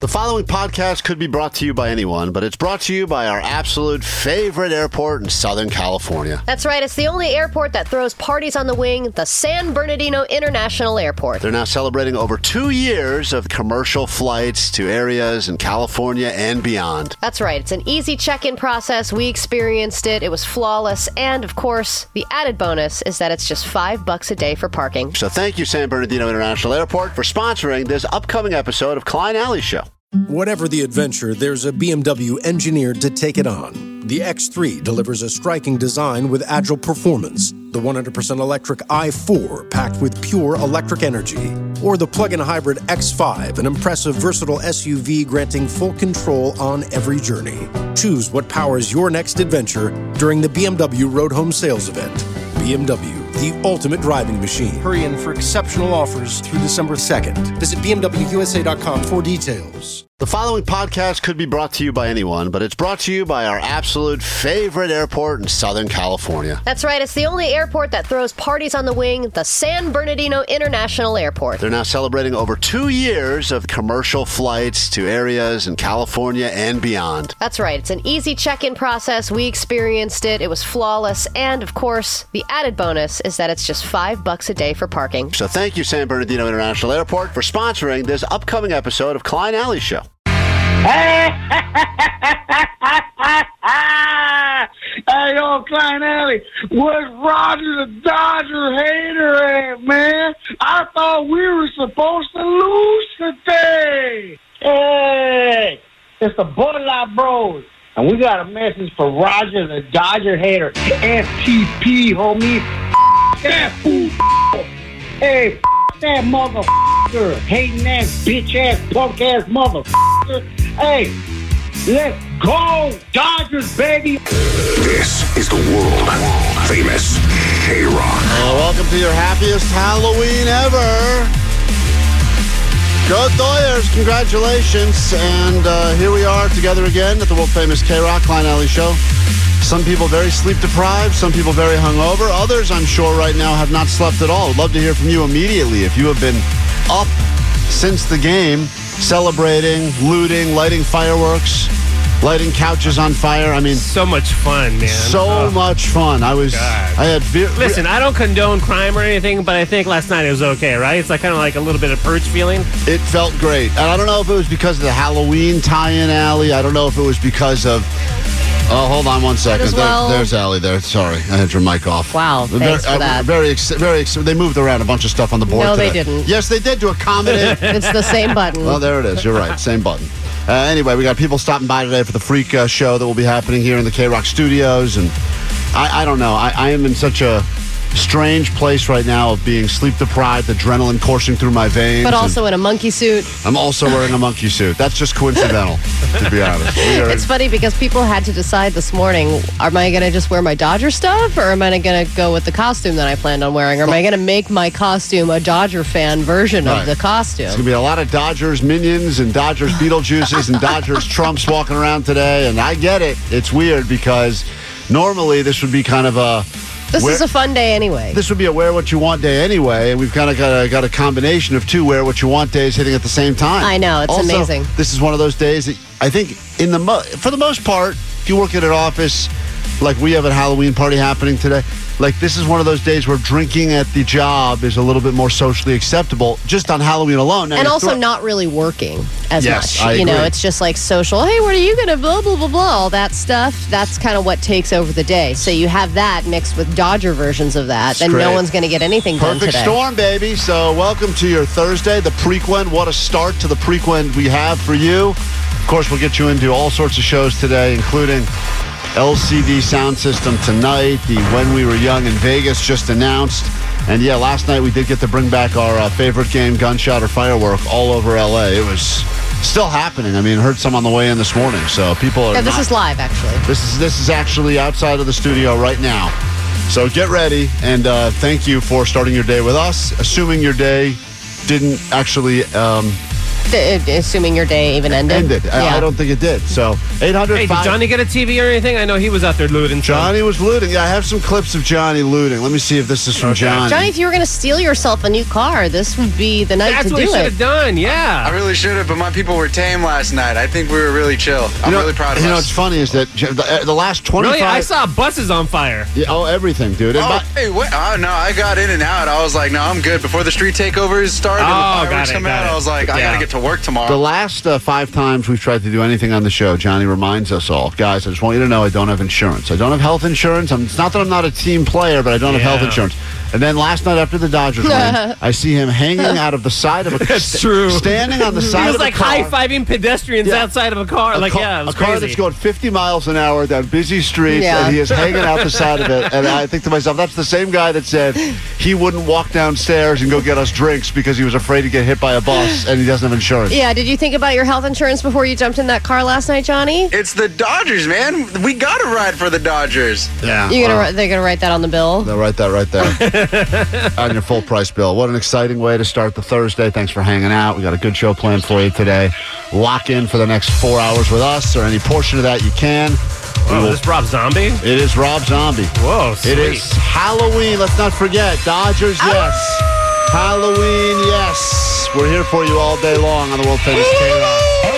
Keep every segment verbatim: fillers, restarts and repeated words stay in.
The following podcast could be brought to you by anyone, but it's brought to you by our absolute favorite airport in Southern California. That's right. It's the only airport that throws parties on the wing, the San Bernardino International Airport. They're now celebrating over two years of commercial flights to areas in California and beyond. That's right. It's an easy check-in process. We experienced it. It was flawless. And, of course, the added bonus is that it's just five bucks a day for parking. So thank you, San Bernardino International Airport, for sponsoring this upcoming episode of Klein Alley Show. Whatever the adventure, there's a B M W engineered to take it on. The X three delivers a striking design with agile performance. The one hundred percent electric i four, packed with pure electric energy. Or the plug-in hybrid X five, an impressive, versatile S U V granting full control on every journey. Choose what powers your next adventure during the B M W Road Home Sales Event. B M W, the ultimate driving machine. Hurry in for exceptional offers through December second. Visit B M W U S A dot com for details. The following podcast could be brought to you by anyone, but it's brought to you by our absolute favorite airport in Southern California. That's right. It's the only airport that throws parties on the wing, the San Bernardino International Airport. They're now celebrating over two years of commercial flights to areas in California and beyond. That's right. It's an easy check-in process. We experienced it. It was flawless. And, of course, the added bonus is that it's just five bucks a day for parking. So thank you, San Bernardino International Airport, for sponsoring this upcoming episode of Klein Alley Show. Hey, yo, Klein Alley, where's Roger the Dodger hater at, man? I thought we were supposed to lose today. Hey, it's the Bud Light Bros, and we got a message for Roger the Dodger hater. S T P, homie. F that fool. Hey, f that motherfucker. Hating ass, bitch ass, punk ass motherfucker. Hey, let's go, Dodgers, baby! This is the world famous K-Rock. Uh, welcome to your happiest Halloween ever. Go Doyers, congratulations. And uh, here we are together again at the world famous K-Rock Klein Alley Show. Some people very sleep deprived, some people very hungover. Others, I'm sure, right now have not slept at all. I'd love to hear from you immediately. If you have been up since the game, celebrating, looting, lighting fireworks, lighting couches on fire. I mean, so much fun, man. So oh. much fun. I was, God. I had. Ve- Listen, I don't condone crime or anything, but I think last night it was okay, right? It's like kind of like a little bit of purge feeling. It felt great, and I don't know if it was because of the Halloween tie-in, Allie. I don't know if it was because of. Oh, hold on one second. Well. There, there's Allie there. Sorry, I had your mic off. Wow, thanks very, for that. Uh, very, ex- very. Ex- they moved around a bunch of stuff on the board No, today. they didn't. Yes, they did to accommodate. It's the same button. Well, there it is. You're right. Same button. Uh, anyway, we got people stopping by today for the Freak uh, show that will be happening here in the K-Rock studios. And I, I don't know. I, I am in such a strange place right now of being sleep deprived, adrenaline coursing through my veins. But also in a monkey suit. I'm also wearing a monkey suit. That's just coincidental, to be honest. We are, It's funny because people had to decide this morning, am I going to just wear my Dodger stuff or am I going to go with the costume that I planned on wearing? Or am I going to make my costume a Dodger fan version Right. of the costume? There's going to be a lot of Dodgers minions and Dodgers Beetlejuices and Dodgers Trumps walking around today. And I get it. It's weird because normally this would be kind of a... This Where, is a fun day anyway. This would be a wear what you want day anyway, and we've kind of got a, got a combination of two wear what you want days hitting at the same time. I know, it's also, amazing. This is one of those days that I think, in the mo- for the most part, if you work at an office like we have a Halloween party happening today, like this is one of those days where drinking at the job is a little bit more socially acceptable just on Halloween alone. Now, and also throw- not really working as Yes, much. I you know, agree. it's just like social, hey, what are you going to blah, blah, blah, blah, all that stuff. That's kind of what takes over the day. So you have that mixed with Dodger versions of that, then great. no one's going to get anything done Perfect today. storm, baby. So welcome to your Thursday, the Prequend. What a start to the Prequend we have for you. Of course, we'll get you into all sorts of shows today, including L C D sound system tonight, the When We Were Young in Vegas just announced. And yeah, last night we did get to bring back our uh, favorite game, Gunshot or Firework, all over L A. It was still happening. I mean, heard some on the way in this morning. So people are Yeah, this not- is live, actually. This is this is actually outside of the studio right now. So get ready, and uh, thank you for starting your day with us. Assuming your day didn't actually um, Th- assuming your day even ended. Ended. I, Yeah. I don't think it did. So eight hundred. Hey, did Johnny get a T V or anything? I know he was out there looting. so- Johnny was looting. Yeah, I have some clips of Johnny looting. Let me see if this is from Okay. Johnny. Johnny, if you were going to steal yourself a new car, this would be the night That's to what he do should it. have done. I Yeah. really should have, but my people were tame last night. I think we were really chill. I'm you know, really proud of You know, us. what's funny is that J- the, uh, the last twenty-five. Really, I saw buses on fire. Yeah, oh, everything, dude. And Oh, by- hey, what? Oh, no, I got in and out. I was like, no, I'm good. Before the street takeovers started and Oh, the got fireworks it, come got out, it. I was like, I Yeah. got to get to work tomorrow. The last uh, five times we've tried to do anything on the show, Johnny reminds us all, guys, I just want you to know I don't have insurance. I don't have health insurance. I'm, it's not that I'm not a team player, but I don't have health Yeah. insurance. And then last night after the Dodgers win, I see him hanging out of the side of a That's st- true. standing on the side He was of like a car. high-fiving pedestrians Yeah. outside of a car. A like, car, yeah, it was a car crazy. that's going fifty miles an hour down busy streets, Yeah. and he is hanging out the side of it. And I think to myself, that's the same guy that said he wouldn't walk downstairs and go get us drinks because he was afraid to get hit by a bus and he doesn't have insurance. Yeah, did you think about your health insurance before you jumped in that car last night, Johnny? It's the Dodgers, man. We got to ride for the Dodgers. Yeah. You gonna well, write- they're gonna write that on the bill? They'll write that right there on your full price bill. What an exciting way to start the Thursday. Thanks for hanging out. We got a good show planned for you today. Lock in for the next four hours with us, or any portion of that you can. We Oh, will- is this Rob Zombie? it is Rob Zombie. Whoa, sweet. It is Halloween. Let's not forget. Dodgers, yes. Halloween, yes. We're here for you all day long on the world famous K-Rock.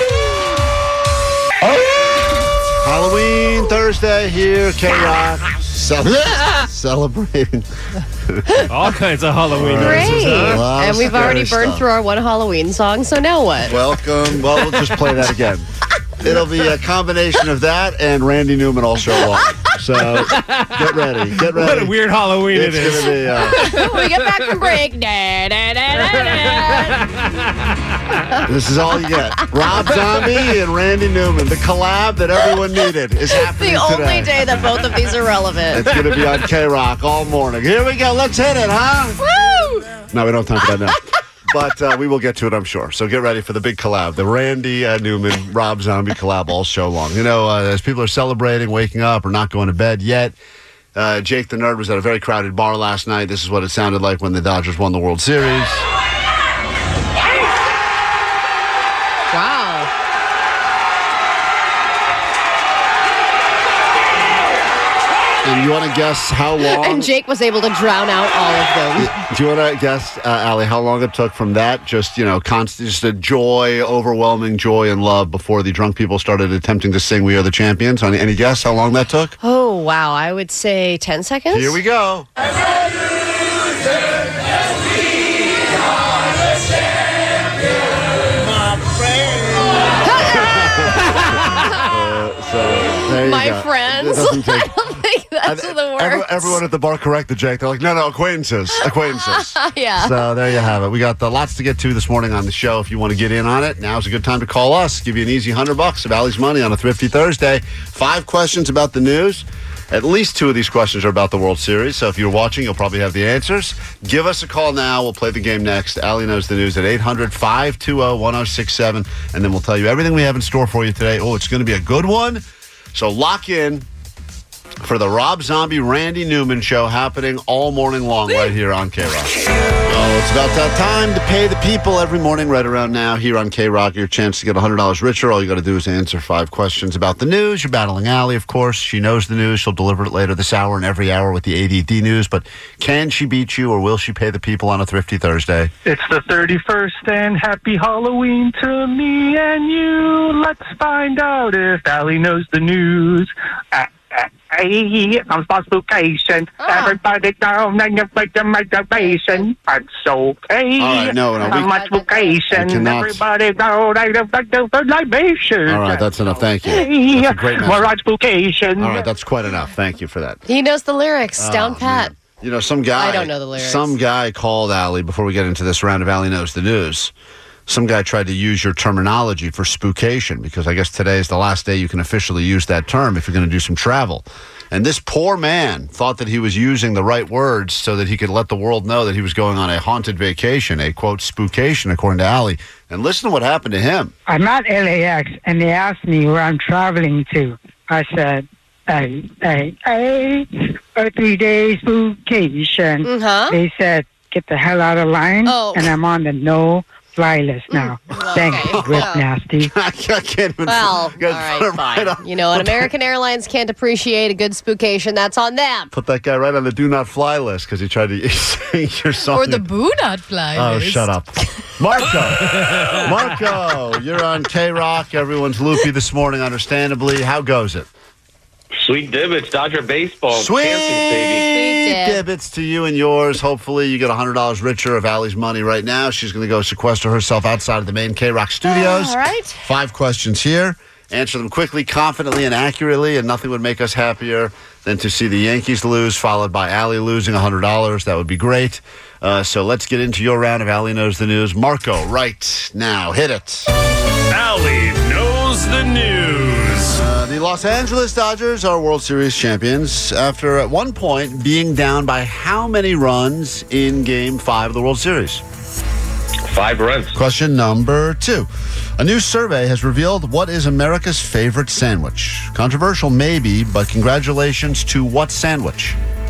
Halloween Thursday here, K-Rock. Cel- celebrating. All kinds of Halloween Great. noises, huh? Lot of And we've already scary burned stuff. through our one Halloween song, so now what? Welcome. Well, we'll just play that again. It'll be a combination of that and Randy Newman all show long. So get ready. Get ready. What a weird Halloween It's it is. going to be... Uh, When we get back from break. Da, da, da, da, da. This is all you get. Rob Zombie and Randy Newman. The collab that everyone needed is happening The only today. day that both of these are relevant. It's going to be on K-Rock all morning. Here we go. Let's hit it, huh? Woo! No, we don't have time for that now. But uh, we will get to it, I'm sure. So get ready for the big collab. The Randy uh, Newman, Rob Zombie collab all show long. You know, uh, as people are celebrating, waking up, or not going to bed yet, uh, Jake the Nerd was at a very crowded bar last night. This is what it sounded like when the Dodgers won the World Series. Wow. And you want to guess how long? And Jake was able to drown out all of them. Do you want to guess, uh, Allie, how long it took from that, just, you know, constant, just a joy, overwhelming joy and love before the drunk people started attempting to sing We Are the Champions? Any, any guess how long that took? Oh, wow. I would say ten seconds. Here we go. Uh, so there you My go. friends. It doesn't take- I don't think that's And the word. every- everyone at the bar corrected Jake. They're like, no, no, acquaintances, acquaintances. Yeah. So there you have it. We got uh, lots to get to this morning on the show. If you want to get in on it, now's a good time to call us. Give you an easy hundred bucks of Allie's money on a Thrifty Thursday. Five questions about the news. At least two of these questions are about the World Series. So if you're watching, you'll probably have the answers. Give us a call now. We'll play the game next. Allie knows the news at eight hundred, five two zero, one zero six seven. And then we'll tell you everything we have in store for you today. Oh, it's going to be a good one. So lock in for the Rob Zombie, Randy Newman show happening all morning long right here on K-Rock. Oh, it's about that time to pay the people every morning right around now here on K-Rock. Your chance to get one hundred dollars richer. All you got to do is answer five questions about the news. You're battling Allie, of course. She knows the news. She'll deliver it later this hour and every hour with the A D D news. But can she beat you or will she pay the people on a Thrifty Thursday? It's the thirty-first and happy Halloween to me and you. Let's find out if Allie knows the news. Uh, uh, Hey, I'm on vacation. Ah. Everybody down and you make the motivation. It's okay. All right, no, no, we- I'm on vacation. we cannot- Everybody down and you make the libation. All right, that's enough. Thank you. Hey, That's a great message. we're on vacation. All right, that's quite enough. Thank you for that. He knows the lyrics. Down Oh, pat. man. You know, some guy. I don't know the lyrics. Some guy called Allie before we get into this round of Allie Knows the News. Some guy tried to use your terminology for spookation because I guess today is the last day you can officially use that term if you're going to do some travel. And this poor man thought that he was using the right words so that he could let the world know that he was going on a haunted vacation, a quote, spookation, according to Allie. And listen to what happened to him. I'm at L A X, and they asked me where I'm traveling to. I said, hey, hey, hey, a three-day spookation. Uh-huh. They said, get the hell out of line, Oh. and I'm on the no flyless now. Thanks, Grip well. Nasty. I can't even. Well, all you gotta right, put him right fine. on- You know, and American Airlines can't appreciate a good spookation. That's on them. Put that guy right on the do not fly list because he tried to sing your song. Or the boo not fly Oh, list. shut up. Marco. Marco, you're on K-Rock. Everyone's loopy this morning, understandably. How goes it? Sweet divots, Dodger baseball. Sweet Champions, baby. Sweet dib. divots to you and yours. Hopefully you get one hundred dollars richer of Allie's money right now. She's going to go sequester herself outside of the main K-Rock studios. All right. Five questions here. Answer them quickly, confidently, and accurately, and nothing would make us happier than to see the Yankees lose, followed by Allie losing one hundred dollars. That would be great. Uh, so let's get into your round of Allie Knows the News. Marco, right now, hit it. Allie Knows the News. Uh, the Los Angeles Dodgers are World Series champions after at one point being down by how many runs in Game five of the World Series? Five runs. Question number two. A new survey has revealed what is America's favorite sandwich. Controversial maybe, but congratulations to what sandwich?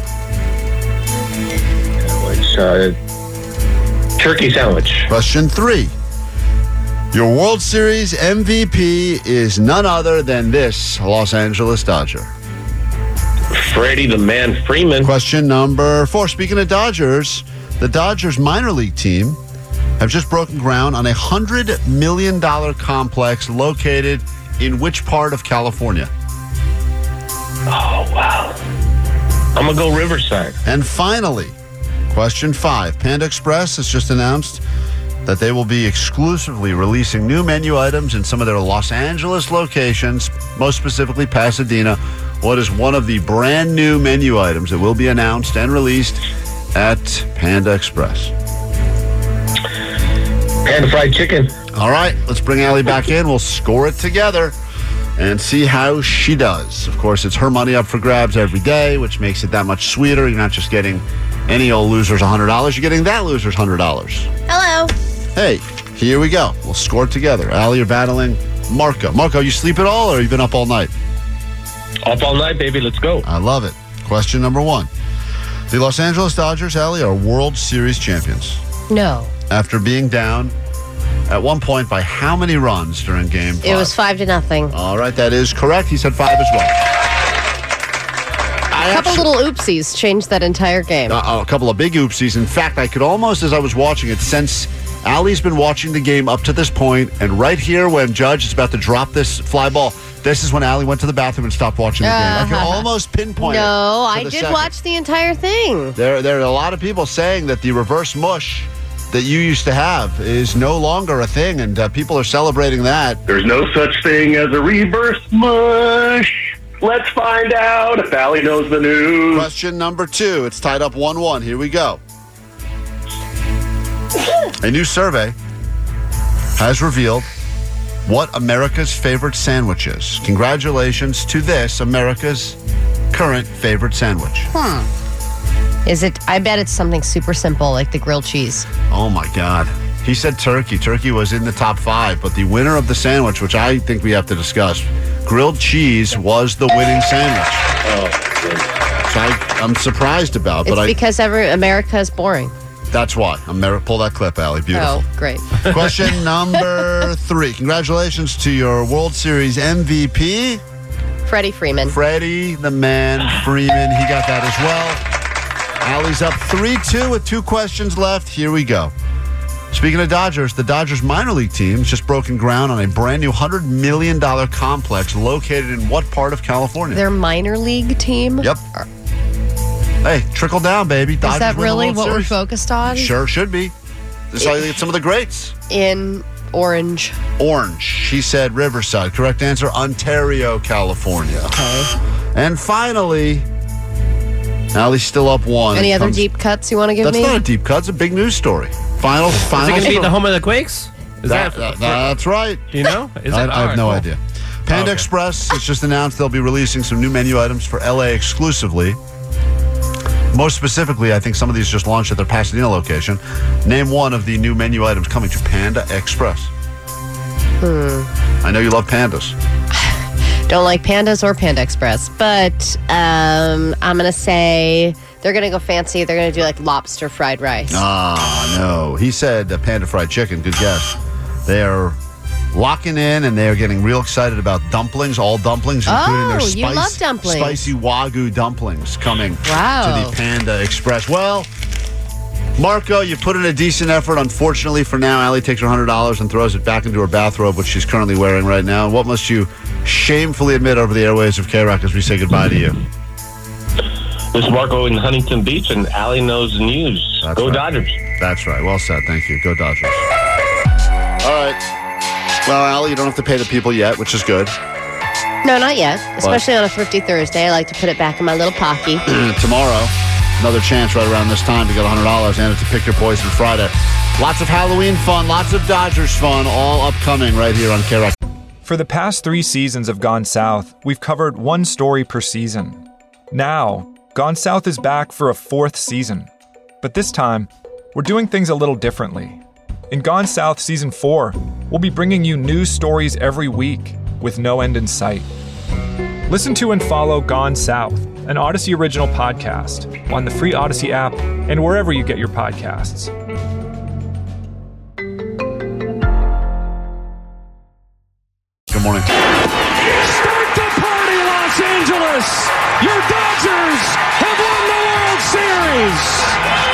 Which, uh, turkey sandwich. Question three. Your World Series M V P is none other than this Los Angeles Dodger. Freddie the Man Freeman. Question number four. Speaking of Dodgers, the Dodgers minor league team have just broken ground on a one hundred million dollars complex located in which part of California? Oh, wow. I'm going to go Riverside. And finally, question five. Panda Express has just announced that they will be exclusively releasing new menu items in some of their Los Angeles locations, most specifically Pasadena. What is one of the brand new menu items that will be announced and released at Panda Express? Panda fried chicken. All right, let's bring Allie back in. We'll score it together and see how she does. Of course, it's her money up for grabs every day, which makes it that much sweeter. You're not just getting any old loser's one hundred dollars. You're getting that loser's one hundred dollars. Hello. Hey, here we go. We'll score it together. Allie, you're battling Marco. Marco, you sleep at all, or you been up all night? Up all night, baby. Let's go. I love it. Question number one. The Los Angeles Dodgers, Allie, are World Series champions. No. After being down at one point by how many runs during game five? It was five to nothing. All right, that is correct. He said five as well. A couple little oopsies changed that entire game. Uh, a couple of big oopsies. In fact, I could almost, as I was watching it, sense Allie's been watching the game up to this point, and right here when Judge is about to drop this fly ball, this is when Allie went to the bathroom and stopped watching the game. I can almost pinpoint it. No, I the did second. watch the entire thing. There, there are a lot of people saying that the reverse mush that you used to have is no longer a thing, and uh, people are celebrating that. There's no such thing as a reverse mush. Let's find out if Allie knows the news. Question number two. It's tied up one one. Here we go. A new survey has revealed what America's favorite sandwich is. Congratulations to this, America's current favorite sandwich. Hmm. Is it? I bet it's something super simple like the grilled cheese. Oh, my God. He said turkey. Turkey was in the top five, but the winner of the sandwich, which I think we have to discuss, grilled cheese was the winning sandwich. Oh, so I, I'm surprised about, It's but I, because every America is boring. that's why. Amer- pull that clip, Allie. Beautiful. Oh, great. Question number three. Congratulations to your World Series M V P, Freddie Freeman. Freddie the Man Freeman. He got that as well. Allie's up three two with two questions left. Here we go. Speaking of Dodgers, the Dodgers minor league team has just broken ground on a brand new one hundred million dollars complex located in what part of California? Their minor league team? Yep. Hey, trickle down, baby. Dodgers Is that win the really World what we're Series. focused on? Sure should be. This is how you get some of the greats. In Orange. Orange. She said Riverside. Correct answer, Ontario, California. Okay. And finally, Allie's still up one. Any It other comes- deep cuts you want to give That's me? not a deep cut. It's a big news story. Final, Is it final. going to be story. the home of the Quakes? Is That- that, that- that's right. Do you know? Is I, it? I All have right, no cool. idea. Panda Okay. Express has just announced they'll be releasing some new menu items for L A exclusively. Most specifically, I think some of these just launched at their Pasadena location. Name one of the new menu items coming to Panda Express. Hmm. I know you love pandas. Don't like Pandas or Panda Express, but um, I'm going to say They're going to go fancy. They're going to do like lobster fried rice. Ah, no. He said uh, Panda Fried Chicken. Good guess. They are locking in, and they are getting real excited about dumplings, all dumplings, including Oh, their you spice, love dumplings. spicy Wagyu dumplings coming Wow. to the Panda Express. Well, Marco, you put in a decent effort. Unfortunately for now, Allie takes her one hundred dollars and throws it back into her bathrobe, which she's currently wearing right now. And what must you shamefully admit over the airways of K-Rock as we say goodbye to you? This is Marco in Huntington Beach, and Allie knows the news. That's Go right. Dodgers. That's right. Well said. Thank you. Go Dodgers. All right. Well, Allie, you don't have to pay the people yet, which is good. No, not yet. Especially on a Thrifty Thursday. I like to put it back in my little pocket. Tomorrow, another chance right around this time to get one hundred dollars and it's a Pick Your Poison Friday. Lots of Halloween fun, lots of Dodgers fun, all upcoming right here on K-Rock. For the past three seasons of Gone South, we've covered one story per season. Now, Gone South is back for a fourth season. But this time, we're doing things a little differently. In Gone South Season four, we'll be bringing you news stories every week with no end in sight. Listen to and follow Gone South, an Odyssey original podcast, on the free Odyssey app and wherever you get your podcasts. Good morning. Start the party, Los Angeles! Your Dodgers have won the World Series!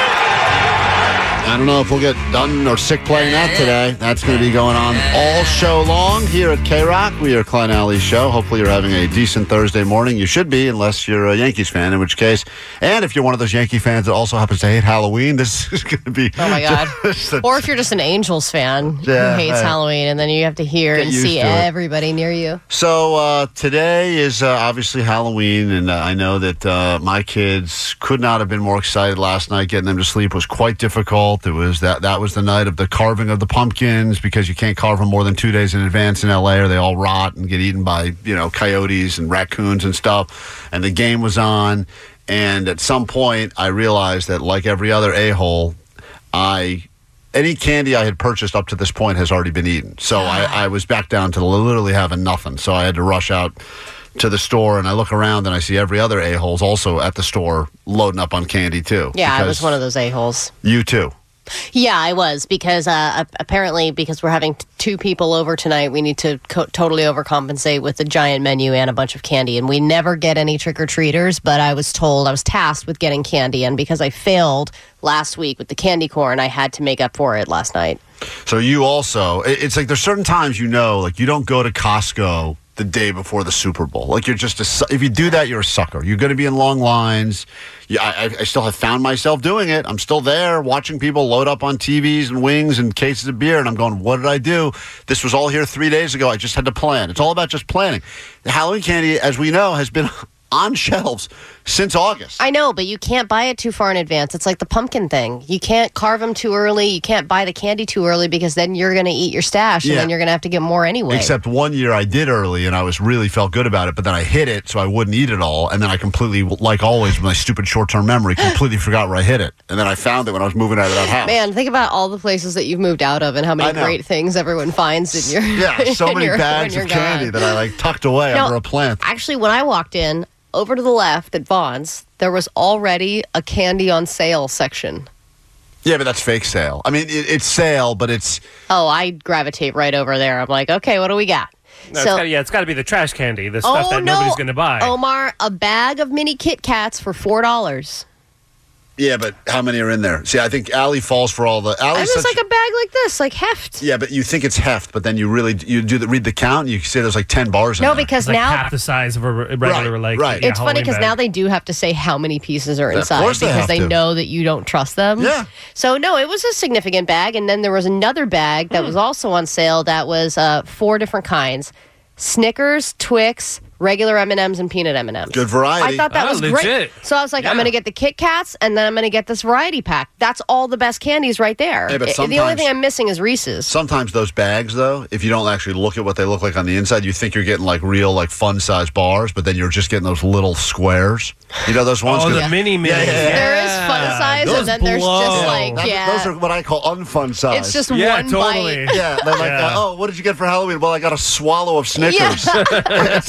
I don't know if we'll get done or sick playing that today. That's going to be going on all show long here at K-Rock. We are Klein Alley's show. Hopefully you're having a decent Thursday morning. You should be, unless you're a Yankees fan, in which case. And if you're one of those Yankee fans that also happens to hate Halloween, this is going to be... Oh, my God. just a- Or if you're just an Angels fan Yeah, who hates hey. Halloween, and then you have to hear Get and used see to it. everybody near you. So uh, today is uh, obviously Halloween, and uh, I know that uh, my kids could not have been more excited last night. Getting them to sleep was quite difficult. It was that that was the night of the carving of the pumpkins, because you can't carve them more than two days in advance in L A or they all rot and get eaten by, you know, coyotes and raccoons and stuff. And the game was on, and at some point I realized that, like every other a-hole, I... Any candy I had purchased up to this point has already been eaten. So I, I was back down to literally having nothing. So I had to rush out to the store, and I look around and I see every other a-hole's also at the store loading up on candy too. Yeah, I Because was one of those a-holes. You too. Yeah, I was, because uh, apparently because we're having t- two people over tonight, we need to co- totally overcompensate with a giant menu and a bunch of candy. And we never get any trick-or-treaters, but I was told, I was tasked with getting candy. And because I failed last week with the candy corn, I had to make up for it last night. So you also, it- it's like there's certain times, you know, like you don't go to Costco the day before the Super Bowl. Like you're just a, su- if you do that, you're a sucker. You're going to be in long lines. Yeah, I, I still have found myself doing it. I'm still there watching people load up on T Vs and wings and cases of beer, and I'm going, what did I do? This was all here three days ago. I just had to plan. It's all about just planning. The Halloween candy, as we know, has been on shelves since August. I know, but you can't buy it too far in advance. It's like the pumpkin thing. You can't carve them too early. You can't buy the candy too early, because then you're going to eat your stash, and Yeah. then you're going to have to get more anyway. Except one year I did early, and I was really felt good about it, but then I hid it so I wouldn't eat it all, and then I completely, like always with my stupid short-term memory, completely forgot where I hid it. And then I found it when I was moving out of that house. Man, think about all the places that you've moved out of and how I many know. great things everyone finds in your Yeah, so in many your- bags when of you're candy gone. that I like tucked away No, under a plant. Actually, when I walked in, over to the left at Vaughn's, there was already a candy on sale section. Yeah, but that's fake sale. I mean, it, it's sale, but it's... Oh, I gravitate right over there. I'm like, okay, what do we got? No, it's gotta, yeah, it's got to be the trash candy, the stuff Oh, that no. nobody's going to buy. Omar, a bag of mini Kit Kats for four dollars. Yeah, but how many are in there? See, I think Allie falls for all the... It Allie's was such- like a bag like this, like heft. Yeah, but you think it's heft, but then you really... You do the, read the count, and you see there's like ten bars in No, there. because It's like now... half the size of a re- regular, like, right. yeah, It's funny Halloween because bag. now they do have to say how many pieces are Of inside, course they because have they to. know that you don't trust them. Yeah. So no, it was a significant bag, and then there was another bag that was also on sale that was uh, four different kinds: Snickers, Twix, regular M and M's, and peanut M and M's. Good variety. I thought that Oh, was legit. great. So I was like, I'm going to get the Kit Kats, and then I'm going to get this variety pack. That's all the best candies right there. Yeah, but I- the only sometimes- thing I'm missing is Reese's. Sometimes those bags, though, if you don't actually look at what they look like on the inside, you think you're getting like real, like fun-sized bars, but then you're just getting those little squares. You know those ones? Oh, 'Cause- the mini minis. Yeah, yeah, yeah. There is fun size, Those and then there's blow. just like, That- yeah. Those are what I call unfun size. It's just Yeah, one totally. bite. Yeah, they're like, Yeah. uh, oh, what did you get for Halloween? Well, I got a swallow of Snickers. It's like the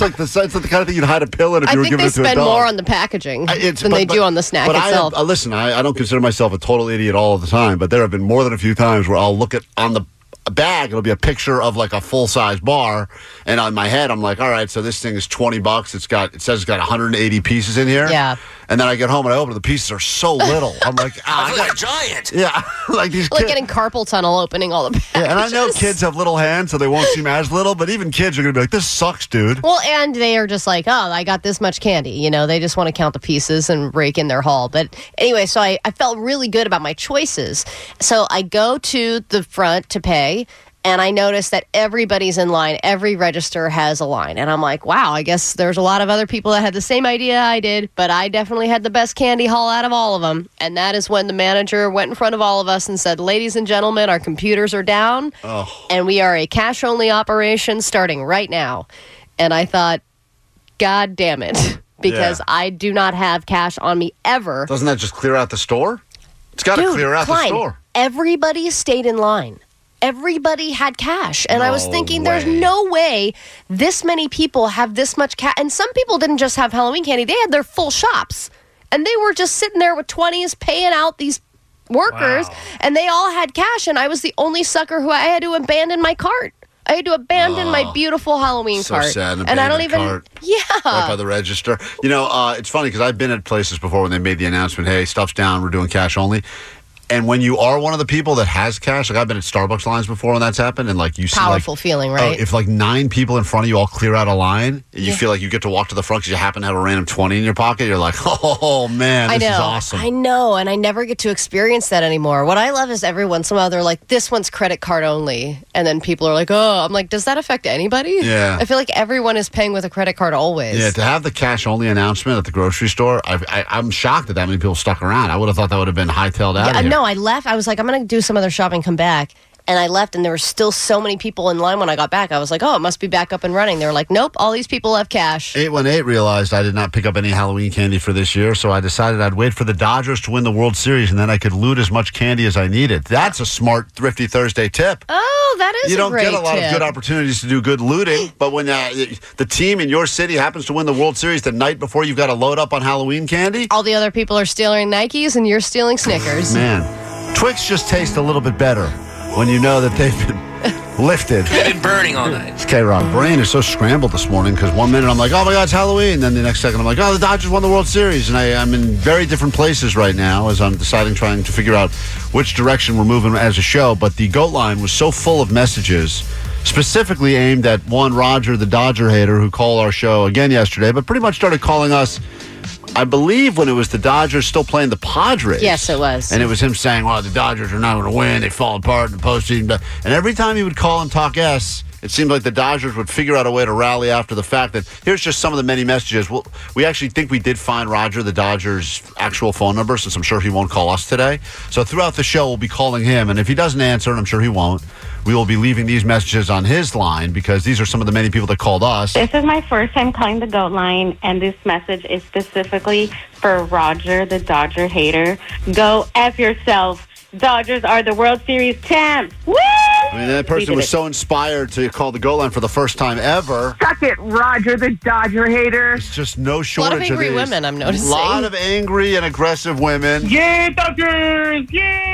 it's the kind of thing you'd hide a pill in if I you were think giving they it to a spend dog. more on the packaging I- it's- than but- they but- do on the snack but I have- itself. uh, listen, I, I don't consider myself a total idiot all of the time, but there have been more than a few times where I'll look at on the a bag, it'll be a picture of like a full size bar, and on my head, I'm like, all right, so this thing is twenty bucks. It's got it says it's got one hundred eighty pieces in here. Yeah. And then I get home and I open it, the pieces are so little. I'm like, ah, I feel I like a got, giant. yeah, like these like kids. getting carpal tunnel opening all the packages. Yeah, and I know kids have little hands, so they won't seem as little, but even kids are going to be like, this sucks, dude. Well, and they are just like, oh, I got this much candy. You know, they just want to count the pieces and rake in their haul. But anyway, so I, I felt really good about my choices. So I go to the front to pay, and I noticed that everybody's in line. Every register has a line. And I'm like, wow, I guess there's a lot of other people that had the same idea I did, but I definitely had the best candy haul out of all of them. And that is when the manager went in front of all of us and said, ladies and gentlemen, our computers are down, Oh. and we are a cash-only operation starting right now. And I thought, God damn it, because Yeah. I do not have cash on me ever. Doesn't that just clear out the store? It's got to Dude, clear out Klein, the store. Everybody stayed in line. Everybody had cash. And I was No thinking, there's way. no way this many people have this much cash. And some people didn't just have Halloween candy, they had their full shops. And they were just sitting there with twenties paying out these workers. Wow. And they all had cash. And I was the only sucker who I had to abandon my cart. I had to abandon my beautiful Halloween So cart. sad, an and I don't even. abandoned cart. Yeah. Right by the register. You know, uh, it's funny because I've been at places before when they made the announcement, hey, stuff's down, we're doing cash only. And when you are one of the people that has cash, like I've been at Starbucks lines before when that's happened, and like you see, Powerful like, feeling, oh, right? if like nine people in front of you all clear out a line, you Yeah. feel like you get to walk to the front because you happen to have a random twenty in your pocket. You're like, oh man, this I know. is awesome. I know, and I never get to experience that anymore. What I love is every once in a while they're like, this one's credit card only. And then people are like, oh, I'm like, does that affect anybody? Yeah. I feel like everyone is paying with a credit card always. Yeah, to have the cash only announcement at the grocery store, I, I, I'm shocked that that many people stuck around. I would have thought that would have been hightailed out Yeah, of here. no, I left. I was like, I'm going to do some other shopping, come back. And I left, and there were still so many people in line when I got back. I was like, oh, it must be back up and running. They were like, nope, all these people have cash. eight one eight realized I did not pick up any Halloween candy for this year, so I decided I'd wait for the Dodgers to win the World Series, and then I could loot as much candy as I needed. That's a smart, thrifty Thursday tip. Oh, that is You a don't great get a lot tip. of good opportunities to do good looting, but when uh, the team in your city happens to win the World Series the night before you've got to load up on Halloween candy, All the other people are stealing Nikes, and you're stealing Snickers. man, Twix just taste a little bit better when you know that they've been lifted. They've been burning all night. It's K-Rock. Brain is so scrambled this morning because one minute I'm like, oh my God, it's Halloween. Then the next second I'm like, oh, the Dodgers won the World Series. And I, I'm in very different places right now as I'm deciding, trying to figure out which direction we're moving as a show. But the GOAT line was so full of messages, specifically aimed at one Roger, the Dodger hater, who called our show again yesterday, but pretty much started calling us, I believe, when it was the Dodgers still playing the Padres. Yes, it was. And it was him saying, well, the Dodgers are not going to win. They fall apart in the postseason. But- And every time he would call and talk S, it seemed like the Dodgers would figure out a way to rally after the fact. That here's just some of the many messages. We'll, we actually think we did find Roger, the Dodgers' actual phone number, since I'm sure he won't call us today. So throughout the show, we'll be calling him. And if he doesn't answer, and I'm sure he won't, we will be leaving these messages on his line because these are some of the many people that called us. This is my first time calling the GOAT line, and this message is specifically for Roger, the Dodger hater. Go F yourself. Dodgers are the World Series champs. Woo! I mean, that We person did was it. so inspired to call the GOAT line for the first time ever. Suck it, Roger, the Dodger hater. It's just no A lot shortage of angry these. women, I'm noticing. A lot of angry and aggressive women. Yay, Dodgers!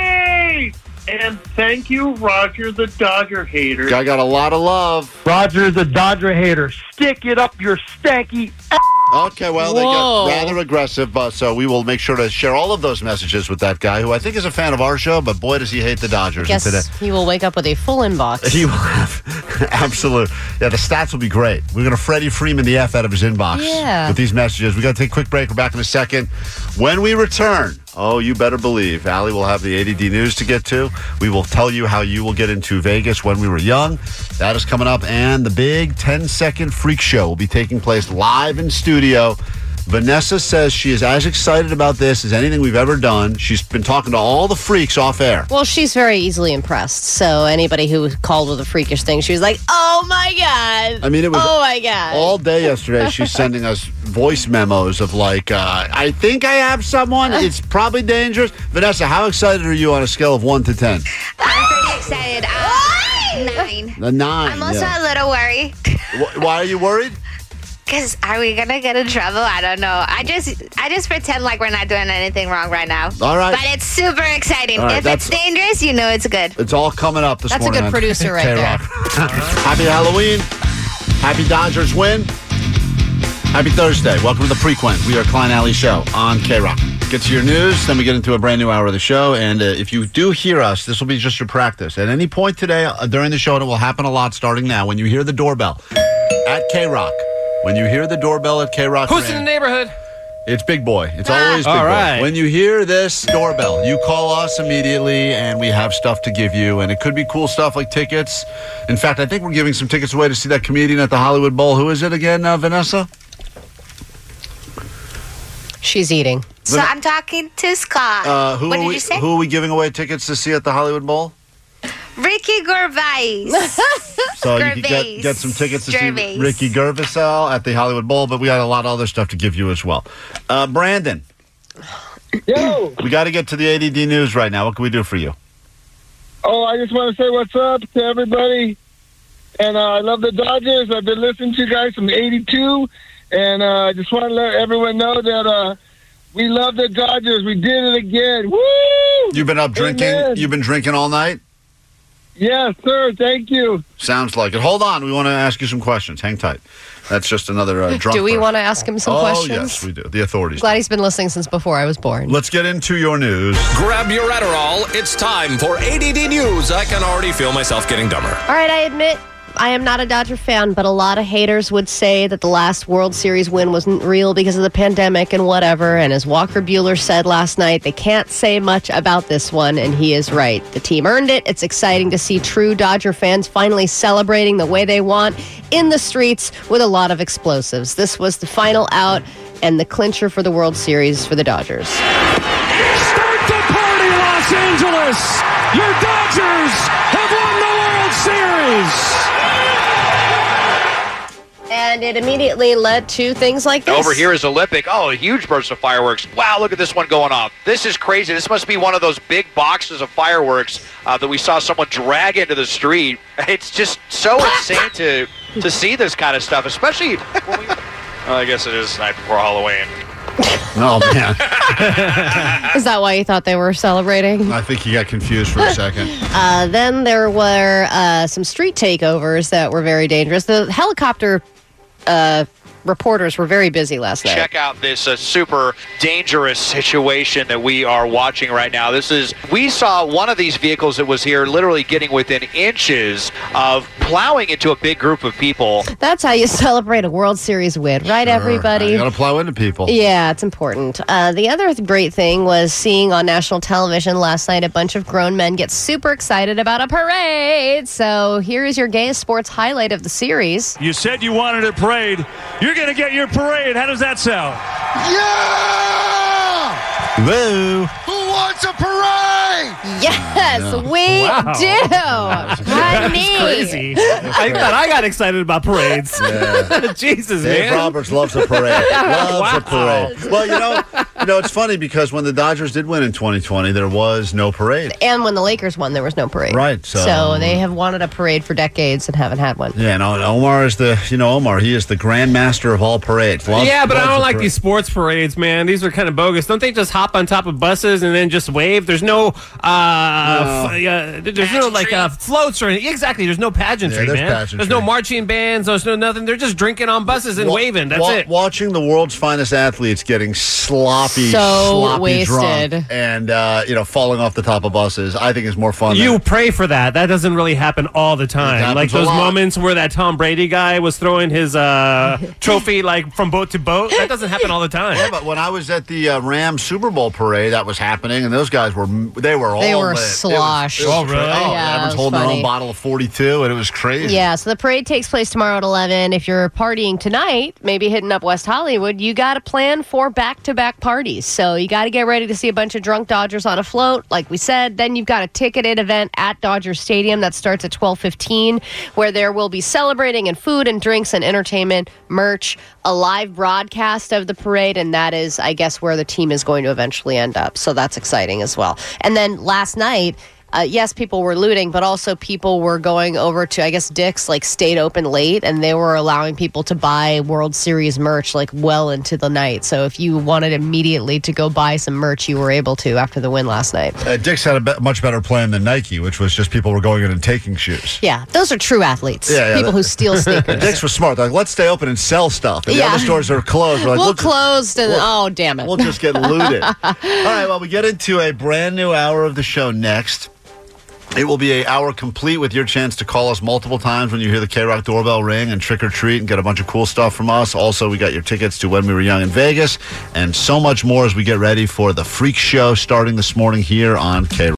Yay! And thank you, Roger, the Dodger hater. I got a lot of love. Roger, the Dodger hater. Stick it up your stanky. Okay, well, they Whoa. got rather aggressive, but so we will make sure to share all of those messages with that guy who I think is a fan of our show, but boy, does he hate the Dodgers. Guess And today, he will wake up with a full inbox. he will have absolute. Yeah, the stats will be great. We're going to Freddie Freeman the F out of his inbox Yeah. with these messages. We got to take a quick break. We're back in a second. When we return, oh, you better believe Allie will have the A D D news to get to. We will tell you how you will get into Vegas when we were young. That is coming up, and the big ten-second freak show will be taking place live in studio. Vanessa says she is as excited about this as anything we've ever done. She's been talking to all the freaks off air. Well, she's very easily impressed. So anybody who called with a freakish thing, she was like, "Oh my god!" I mean, it was oh my god. all day yesterday. She's sending us voice memos of like, uh, I think I have someone. It's probably dangerous. Vanessa, how excited are you on a scale of one to ten? I'm pretty excited. Uh, nine. A nine. I'm also yeah. a little worried. Wh- Why are you worried? Because are we gonna get in trouble? I don't know. I just I just pretend like we're not doing anything wrong right now. All right. But it's super exciting. All right, if that's- it's dangerous, you know it's good. It's all coming up this That's a morning. good on producer right K-Rock. Happy Halloween. Happy Dodgers win. Happy Thursday. Welcome to the Prequent. We are Klein Alley Show on K-Rock. Get to your news, then we get into a brand new hour of the show. And uh, if you do hear us, this will be just your practice. At any point today uh, during the show, and it will happen a lot starting now, when you hear the doorbell at K-Rock, when you hear the doorbell at K-Rock, Who's in the neighborhood? it's Big Boy. It's always Big All Boy. right. When you hear this doorbell, you call us immediately, and we have stuff to give you. And it could be cool stuff like tickets. In fact, I think we're giving some tickets away to see that comedian at the Hollywood Bowl. Who is it again, uh, Vanessa? She's eating. So I'm talking to Scott. Uh, who, what are did we, you say? who are we giving away tickets to see at the Hollywood Bowl? Ricky Gervais. So you can Gervais. get, get some tickets to Gervais. see Ricky Gervais at the Hollywood Bowl, but we got a lot of other stuff to give you as well. Uh, Brandon. Yo. We got to get to the A D D news right now. What can we do for you? Oh, I just want to say what's up to everybody. And uh, I love the Dodgers. I've been listening to you guys from eighty-two. And uh, I just want to let everyone know that uh, we love the Dodgers. We did it again. Woo! You've been up drinking? Amen. You've been drinking all night? Yes, sir. Thank you. Sounds like it. Hold on. We want to ask you some questions. Hang tight. That's just another uh, drunk Do we person. want to ask him some oh, questions? yes, we do. The authorities. Glad he's been listening since before I was born. Let's get into your news. Grab your Adderall. It's time for A D D News. I can already feel myself getting dumber. All right, I admit I am not a Dodger fan, but a lot of haters would say that the last World Series win wasn't real because of the pandemic and whatever. And as Walker Buehler said last night, they can't say much about this one, and he is right. The team earned it. It's exciting to see true Dodger fans finally celebrating the way they want in the streets with a lot of explosives. This was the final out and the clincher for the World Series for the Dodgers. Start the party, Los Angeles! Your Dodgers have won the World Series! And it immediately led to things like this. Over here is Olympic. Oh, a huge burst of fireworks. Wow, look at this one going off. This is crazy. This must be one of those big boxes of fireworks uh, that we saw someone drag into the street. It's just so insane to to see this kind of stuff, especially when we... Well, I guess it is night before Halloween. Oh, man. Is that why you thought they were celebrating? I think you got confused for a second. Uh, then there were uh, some street takeovers that were very dangerous. The helicopter uh, reporters were very busy last night. Check out this uh, super dangerous situation that we are watching right now. This is, we saw one of these vehicles that was here literally getting within inches of plowing into a big group of people. That's how you celebrate a World Series win, right, Sure. everybody? You got to plow into people. Yeah, it's important. Uh, the other th- great thing was seeing on national television last night a bunch of grown men get super excited about a parade. So here is your gayest sports highlight of the series. You said you wanted a parade. You're going to get your parade. How does that sound? Yeah! Woo! Who wants a parade? Yes, Yeah. we Wow. do. Honey. Crazy. I thought I got excited about parades. Yeah. Jesus, Dave man. Roberts loves a parade. Loves Wow. a parade. Well, you know, you know, it's funny because when the Dodgers did win in twenty twenty, there was no parade. And when the Lakers won, there was no parade. Right, so- So they have wanted a parade for decades and haven't had one. Yeah, no, Omar is the, you know, Omar, he is the grandmaster of all parades. Loves- Yeah, but I loves don't a like parade. these sports parades, man. These are kind of bogus. Don't they just hop on top of buses and then just wave? There's no, uh, f- uh there's no like uh, floats or anything. Exactly. There's no pageantry, Yeah, there's man. pageantry. There's no marching bands. There's no nothing. They're just drinking on buses and Wa- waving. That's wa- it. Watching the world's finest athletes getting sloppy, So sloppy wasted. drunk and, uh, you know, falling off the top of buses, I think is more fun. You than, pray for that. That doesn't really happen all the It time. happens Like a those lot. moments where that Tom Brady guy was throwing his uh, trophy like from boat to boat. That doesn't happen all the time. Yeah, but when I was at the uh, Rams Super Bowl parade, that was happening, and those guys were, they were all They were lit. It was- sloshed. it was Oh, really? cra- Oh, Yeah, everyone's it was holding their funny. own bottle of forty-two, and it was crazy. Yeah, so the parade takes place tomorrow at eleven. If you're partying tonight, maybe hitting up West Hollywood, you got to plan for back-to-back parties. So you got to get ready to see a bunch of drunk Dodgers on a float, like we said. Then you've got a ticketed event at Dodger Stadium that starts at twelve fifteen, where there will be celebrating and food and drinks and entertainment, merch, a live broadcast of the parade, and that is, I guess, where the team is going to eventually end up. So that's exciting as well. And then last night, uh, yes, people were looting, but also people were going over to, I guess, Dick's, like, stayed open late, and they were allowing people to buy World Series merch, like, well into the night. So if you wanted immediately to go buy some merch, you were able to after the win last night. Uh, Dick's had a be- much better plan than Nike, which was just people were going in and taking shoes. Yeah, those are true athletes. Yeah, yeah, people that- who steal sneakers. Dick's was smart. They're like, let's stay open and sell stuff. And Yeah. the other stores are closed. We're like, we'll we'll ju- closed and, we'll- oh, damn it. We'll just get looted. All right, well, we get into a brand new hour of the show next. It will be an hour complete with your chance to call us multiple times when you hear the K-Rock doorbell ring and trick or treat and get a bunch of cool stuff from us. Also, we got your tickets to When We Were Young in Vegas and so much more as we get ready for the Freak Show starting this morning here on K-Rock.